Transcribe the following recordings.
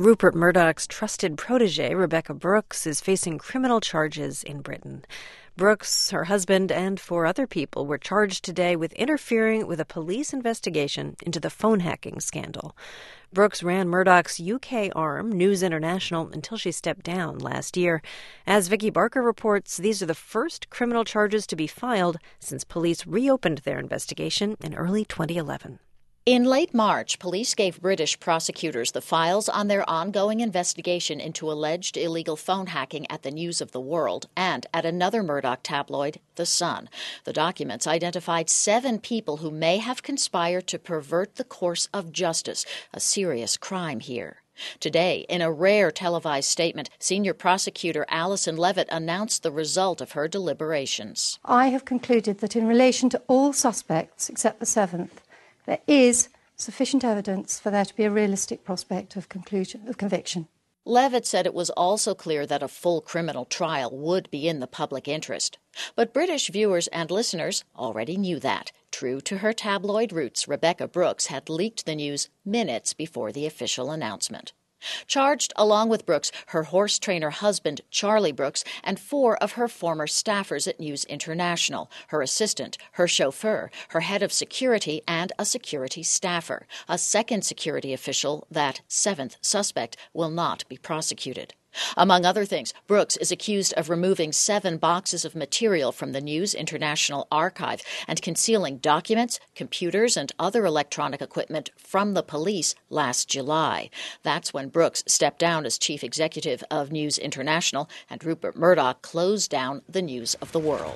Rupert Murdoch's trusted protege, Rebekah Brooks, is facing criminal charges in Britain. Brooks, her husband, and 4 other people were charged today with interfering with a police investigation into the phone hacking scandal. Brooks ran Murdoch's UK arm, News International, until she stepped down last year. As Vicky Barker reports, these are the first criminal charges to be filed since police reopened their investigation in early 2011. In late March, police gave British prosecutors the files on their ongoing investigation into alleged illegal phone hacking at the News of the World and at another Murdoch tabloid, The Sun. The documents identified 7 people who may have conspired to pervert the course of justice, a serious crime here. Today, in a rare televised statement, senior prosecutor Alison Levitt announced the result of her deliberations. I have concluded that in relation to all suspects except the 7th, there is sufficient evidence for there to be a realistic prospect of conviction. Levitt said it was also clear that a full criminal trial would be in the public interest. But British viewers and listeners already knew that. True to her tabloid roots, Rebekah Brooks had leaked the news minutes before the official announcement. Charged, along with Brooks, her horse trainer husband, Charlie Brooks, and 4 of her former staffers at News International, her assistant, her chauffeur, her head of security, and a security staffer. A second security official, that 7th suspect, will not be prosecuted. Among other things, Brooks is accused of removing 7 boxes of material from the News International archive and concealing documents, computers, and other electronic equipment from the police last July. That's when Brooks stepped down as chief executive of News International and Rupert Murdoch closed down the News of the World.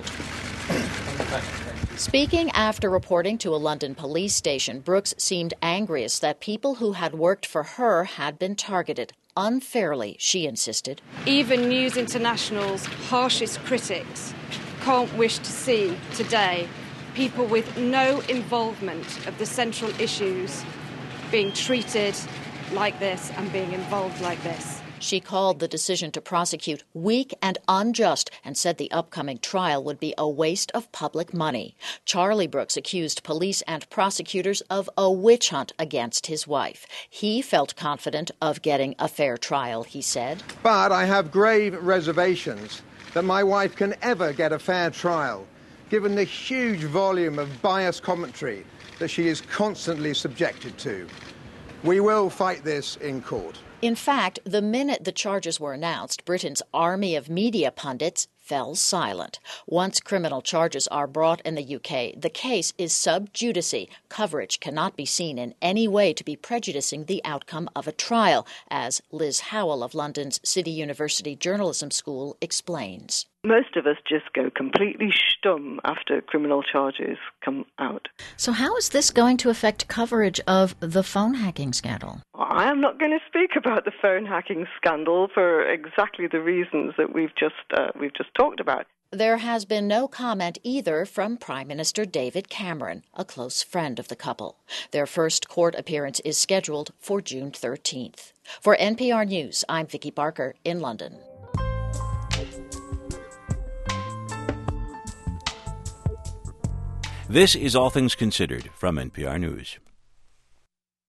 Speaking after reporting to a London police station, Brooks seemed angriest that people who had worked for her had been targeted. Unfairly, she insisted. Even News International's harshest critics can't wish to see today people with no involvement of the central issues being treated like this and being involved like this. She called the decision to prosecute weak and unjust and said the upcoming trial would be a waste of public money. Charlie Brooks accused police and prosecutors of a witch hunt against his wife. He felt confident of getting a fair trial, he said. But I have grave reservations that my wife can ever get a fair trial, given the huge volume of biased commentary that she is constantly subjected to. We will fight this in court. In fact, the minute the charges were announced, Britain's army of media pundits fell silent. Once criminal charges are brought in the UK, the case is sub judice. Coverage cannot be seen in any way to be prejudicing the outcome of a trial, as Liz Howell of London's City University Journalism School explains. Most of us just go completely stum after criminal charges come out. So how is this going to affect coverage of the phone hacking scandal? I am not going to speak about the phone hacking scandal for exactly the reasons that we've just talked about. There has been no comment either from Prime Minister David Cameron, a close friend of the couple. Their first court appearance is scheduled for June 13th. For NPR News, I'm Vicky Barker in London. This is All Things Considered from NPR News.